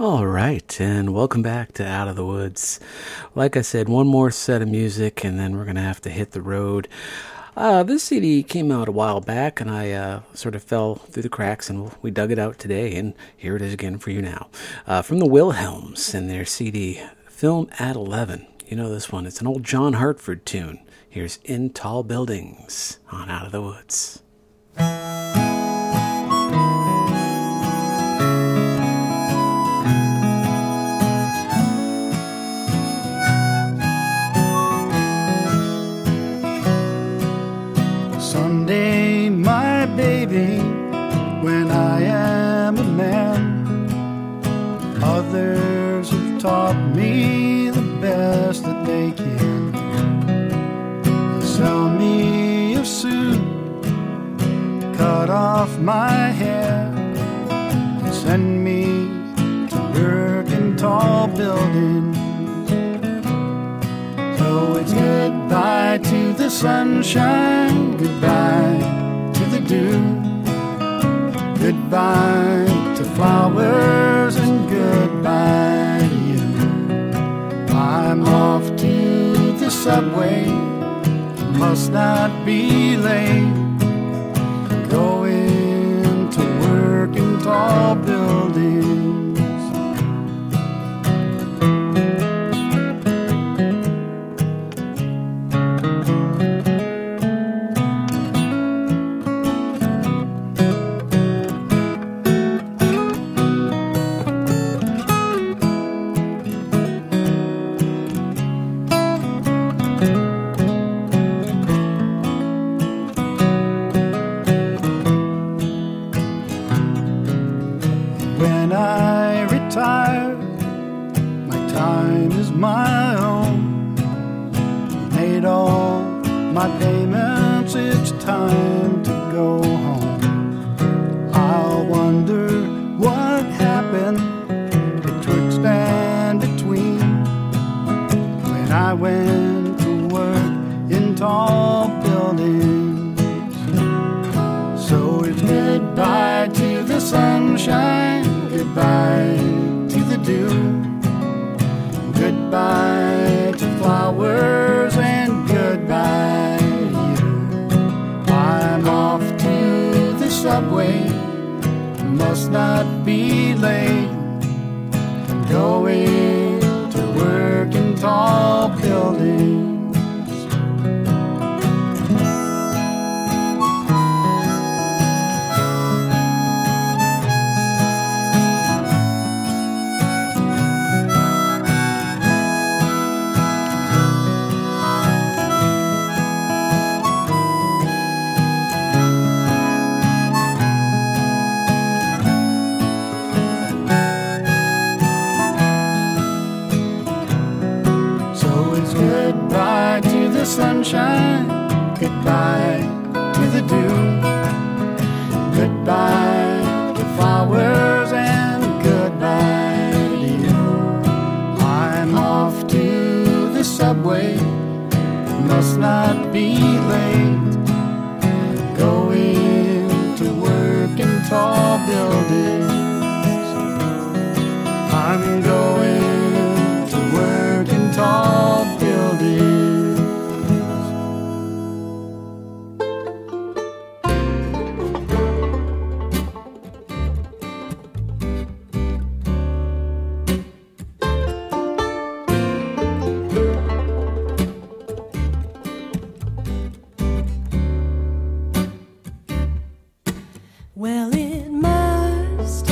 All right, and welcome back to Out of the Woods. Like I said, one more set of music, and then we're going to have to hit the road. This CD came out a while back, and I sort of fell through the cracks, and we dug it out today, and here it is again for you now. From the Wilhelms and their CD, Film at 11. You know this one. It's an old John Hartford tune. Here's In Tall Buildings on Out of the Woods. Someday, my baby, when I am a man, others have taught me the best that they can. Sell me a suit, cut off my hair, and send me to work in tall buildings. So it's goodbye to the sunshine, goodbye to the dew, goodbye to flowers, and goodbye to you. I'm off to the subway, must not be late, going to work in tall buildings. When I retire, my time is my own. Made all my payments, it's time to go home. I'll wonder what happened betwixt and between when I went to work in tall buildings. So it's goodbye to the sunshine, goodbye to the dew, goodbye to flowers, and goodbye to you. I'm off to the subway, must not be late, I'm going to work in tall buildings. Goodbye to the sunshine, goodbye to the dew, goodbye to flowers, and goodbye to you. I'm off to the subway, must not be late, going to work in tall buildings. I'm going to work in tall buildings. Well, it must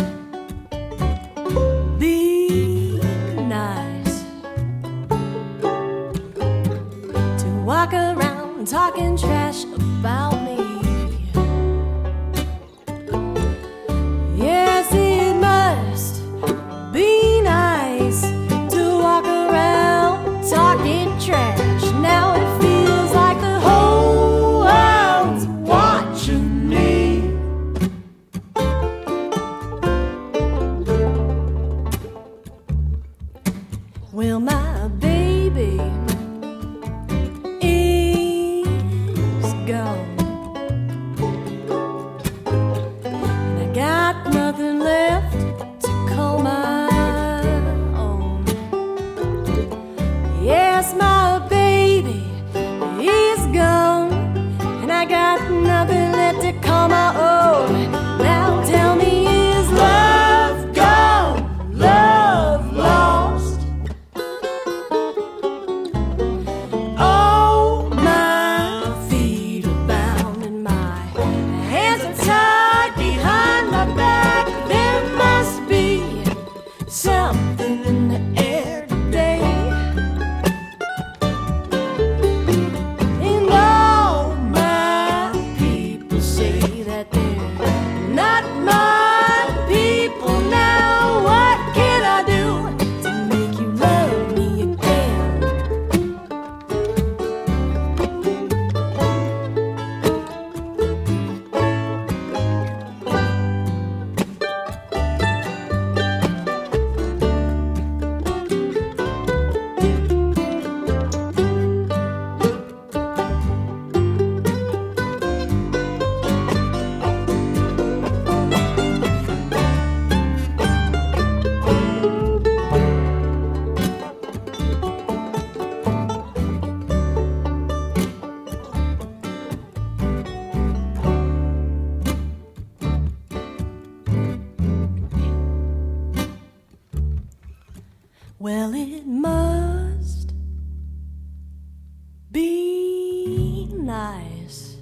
be nice to walk around talking trash about me. Yes, it must be nice to walk around talking trash. Now it feels like the whole world's watching me. Well, my baby is gone, and I got nothing left to call my Well, it must be nice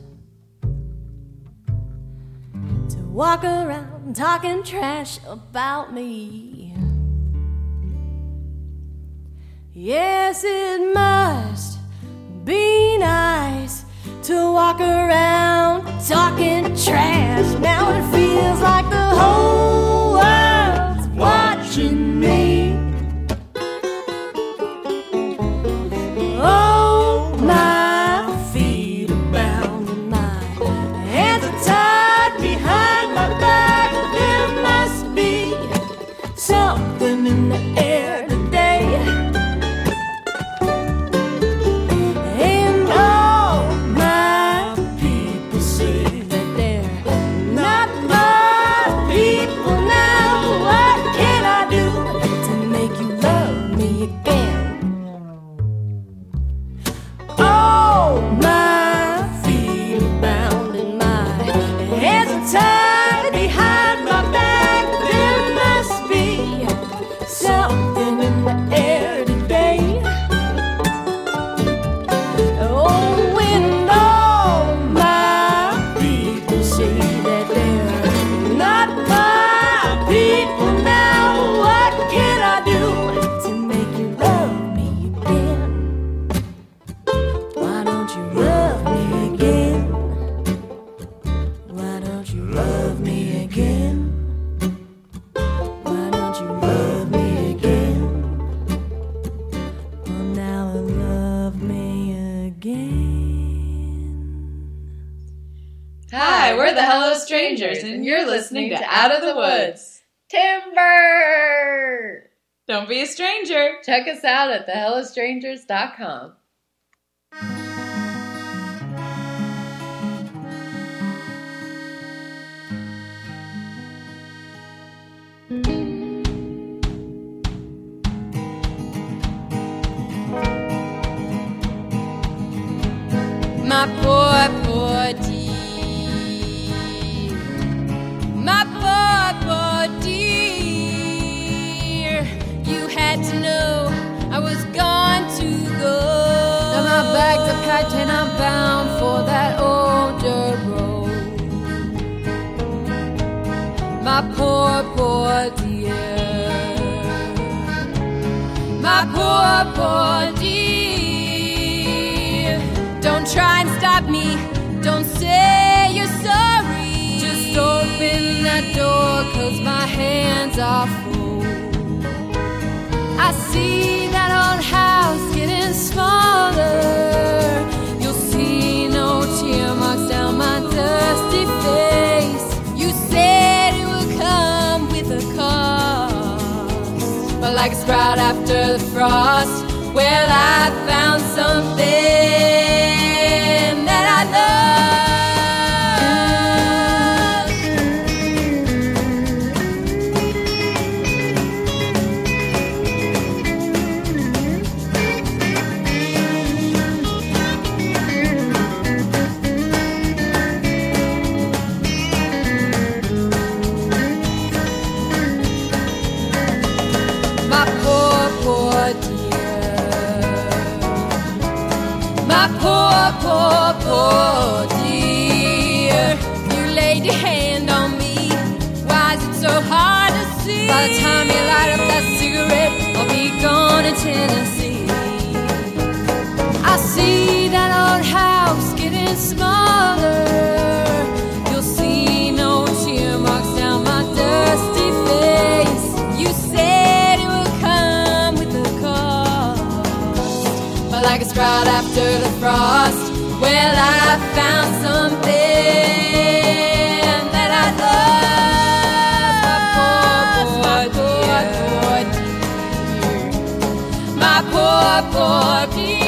to walk around talking trash about me. Yes, it must be nice to walk around talking trash. Now it feels like the whole world's watching me. Oh, my feet are bound and my hands are tied behind my back. There must be something in the air today. And all my people say that they're not my people now. What can I do to make you love me again? Oh, my feet are bound and my hands are tied behind my back. There must be something in the air today. Oh, and all my people say that they're not my people now. What can I do to make you love me again? Why don't you love me again? Why don't you love me again? Why don't you love me again? Well, now love me again. Hi, we're the Hello Strangers, and you're listening to Out of the Woods. Timber! Don't be a stranger. Check us out at thehellostrangers.com. My poor dear, my poor dear, you had to know I was gone to go. Now my bags are packed and I'm bound for that old dirt road. My poor dear, my poor dear. Don't try and stop me, don't say you're sorry. Just open that door, 'cause my hands are full. I see that old house getting smaller. You'll see no tear marks down my dusty face. You said it would come with a cost, but like a sprout after the frost, well, I found something that I love. My poor dear, my poor dear. You laid your hand on me, why is it so hard to see? By the time you light up that cigarette, I'll be gone in Tennessee. I see that old house getting smaller. You'll see no tear marks down my dusty face. You said it would come with a cost, but like a sprout after the frost, well, I found something that I love. My poor dear, my poor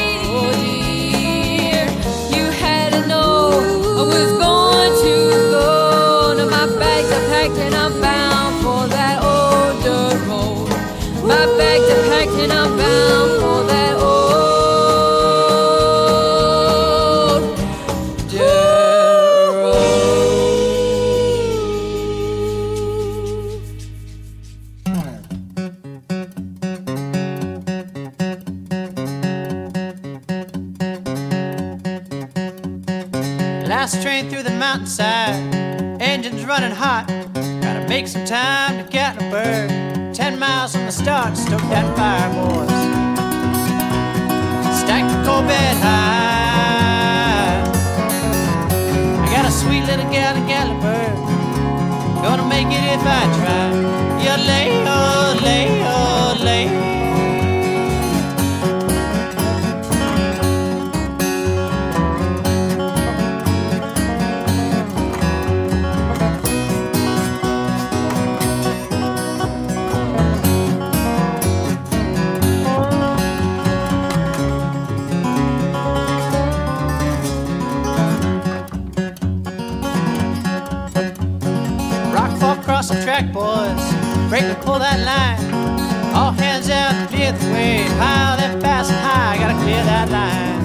dear. You had to know I was going to go. Now my bags are packed and I'm bound for that old dirt road. My bags are packed and I'm bound for that old dirt road. fast train through the mountainside, engines running hot. Gotta make some time to Gatlinburg. 10 miles from the start, stoke that fire, boys. Stack the coal bed high. I got a sweet little gal in Gatlinburg, gonna make it if I try. You lay, oh, lay, oh, lay. Some track, boys, break and pull that line. All hands out, clear the way. Pile them fast and high, gotta clear that line.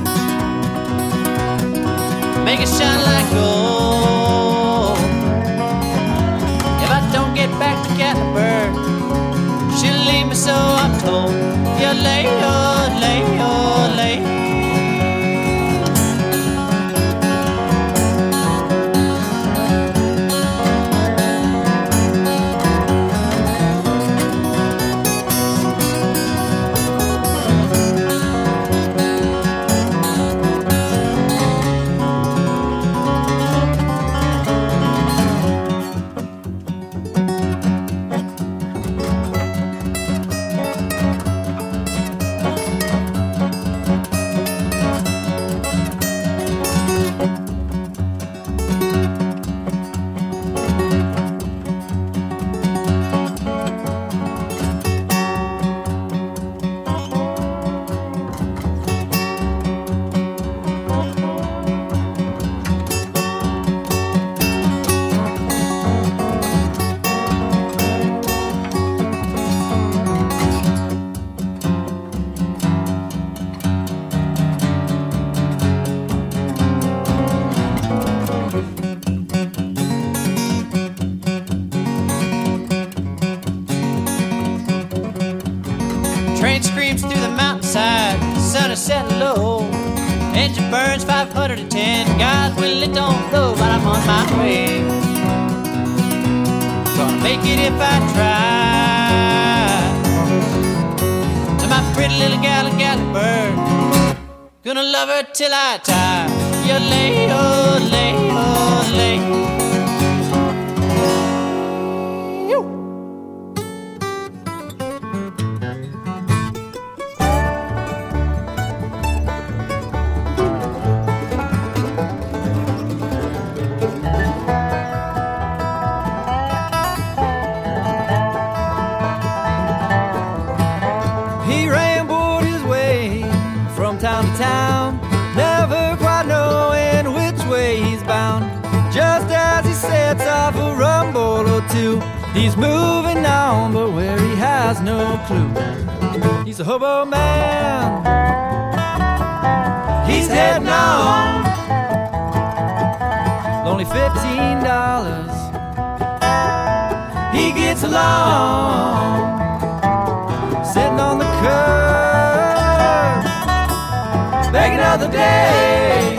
Make it shine like gold. If I don't get back to Gatlinburg, she'll leave me, so I'm told. You lay, oh, lay, oh, lay. Train screams through the mountainside, sun is setting low. Engine burns 510, God willing it don't blow, but I'm on my way. Gonna make it if I try. To my pretty little gal in Gatlinburg, gonna love her till I die. You lay, oh, lay, oh, lay. Town to town, never quite knowing which way he's bound. Just as he sets off a rumble or two, he's moving on, but where he has no clue. He's a hobo man, he's heading on. Only $15, he gets along, sitting on the curb, begging another day.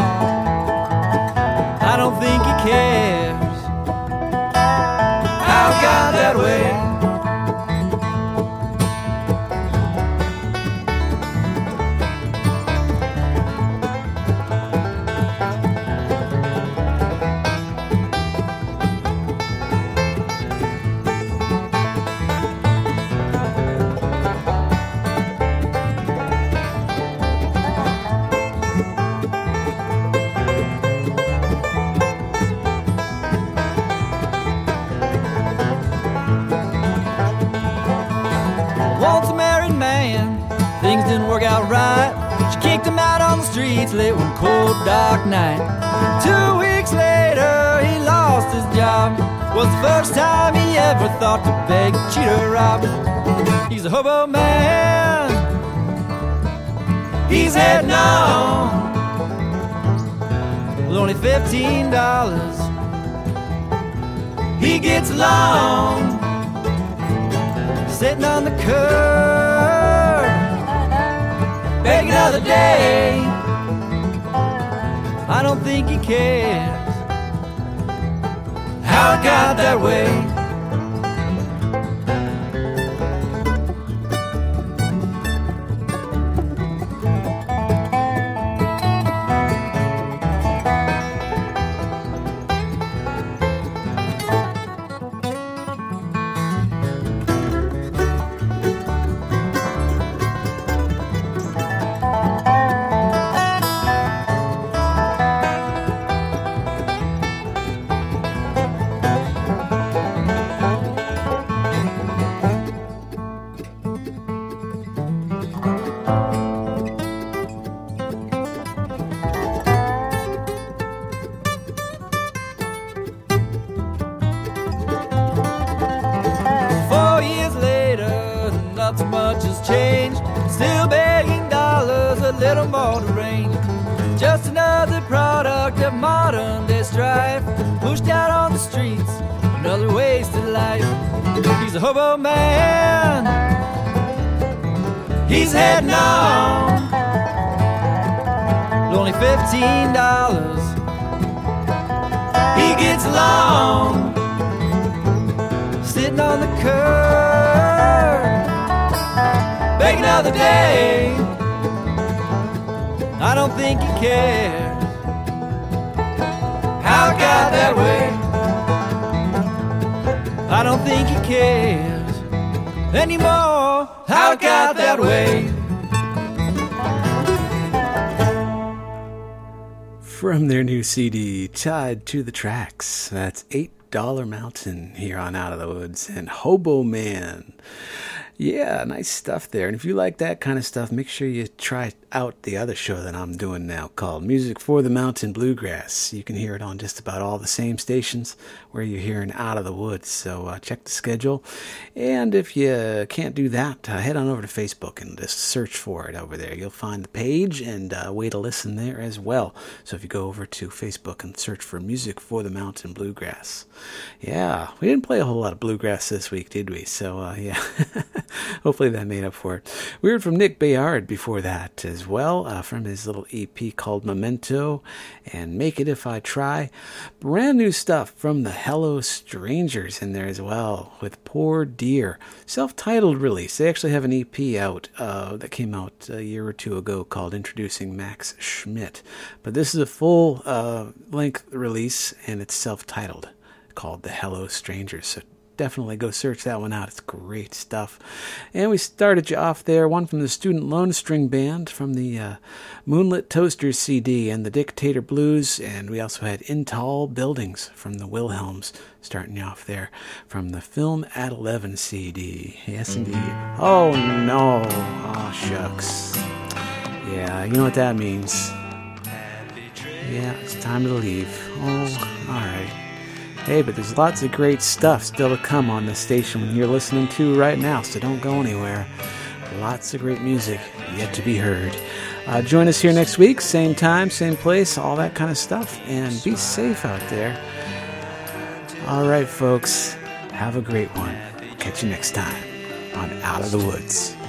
I don't think he cares how it got that way. Things didn't work out right. She kicked him out on the streets late one cold dark night. 2 weeks later he lost his job. Was the first time he ever thought to beg, cheat or rob. He's a hobo man, he's heading on with only $15. He gets along, sitting on the curb, begging another day. I don't think he cares how it got that way. 4 years later, not so much has changed. Still begging dollars, a little more deranged. Just another product of modern day strife, pushed out on the streets, another wasted life. He's a hobo man, he's heading on, with only $15 he gets along, sitting on the curb, begging another day. I don't think he cares how it got that way. I don't think he cares anymore how it got that way. From their new CD, Tied to the Tracks, that's $8 Mountain here on Out of the Woods, and Hobo Man. Yeah, nice stuff there. And if you like that kind of stuff, make sure you try out the other show that I'm doing now called Music for the Mountain Bluegrass. You can hear it on just about all the same stations where you're hearing Out of the Woods. So check the schedule. And if you can't do that, head on over to Facebook and just search for it over there. You'll find the page and a way to listen there as well. So if you go over to Facebook and search for Music for the Mountain Bluegrass. Yeah, we didn't play a whole lot of bluegrass this week, did we? So, yeah. Hopefully that made up for it. We heard from Nick Bayard before that as well, from his little EP called Memento and Make It If I Try. Brand new stuff from the Hello Strangers in there as well with Poor Dear. Self-titled release. They actually have an EP out that came out a year or two ago called Introducing Max Schmidt. But this is a full length release and it's self-titled called The Hello Strangers. So definitely go search that one out. It's great stuff. And we started you off there, one from the Student Lone String Band from the Moonlit Toasters CD and the Dictator Blues. And we also had In Tall Buildings from the Wilhelms, starting you off there from the Film at 11 CD. Yes, indeed. Oh, no. Oh, shucks. Yeah, you know what that means. Yeah, it's time to leave. Oh, all right. Hey, but there's lots of great stuff still to come on the station you're listening to right now, so don't go anywhere. Lots of great music yet to be heard. Join us here next week, same time, same place, all that kind of stuff, and be safe out there. All right, folks, have a great one. Catch you next time on Out of the Woods.